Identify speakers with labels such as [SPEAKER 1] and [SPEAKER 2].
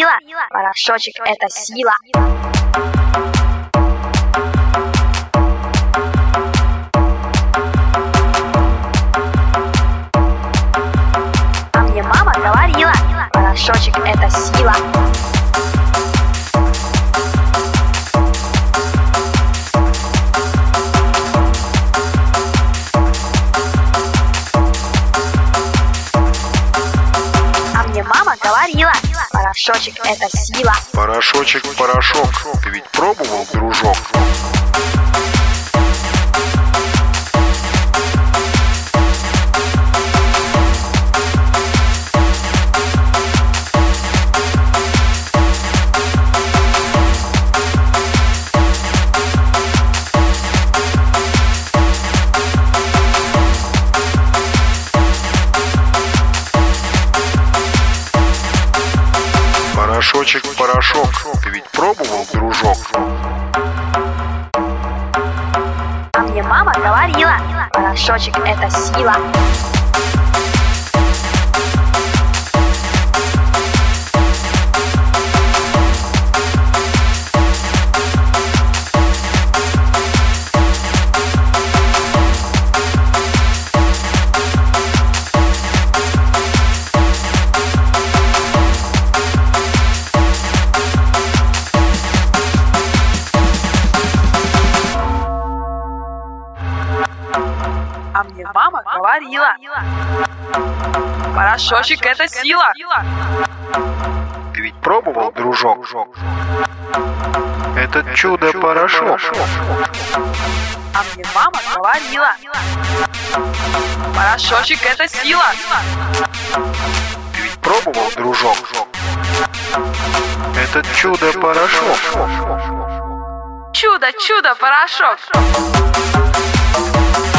[SPEAKER 1] говорила, порошочек — это сила. А мне мама говорила, порошочек — это сила. Мама говорила, порошочек — это сила.
[SPEAKER 2] Порошочек, порошок. Ты ведь пробовал, дружок? Порошочек, порошок. Ты ведь пробовал, дружок?
[SPEAKER 1] А мне мама говорила, порошочек — это сила.
[SPEAKER 3] А мне мама говорила, порошочек — это сила.
[SPEAKER 2] Ты ведь пробовал, дружок? Это чудо-порошок.
[SPEAKER 3] А мне мама говорила, порошочек — это сила.
[SPEAKER 2] Ты ведь пробовал, дружок? Это чудо-порошок.
[SPEAKER 3] Чудо-порошок.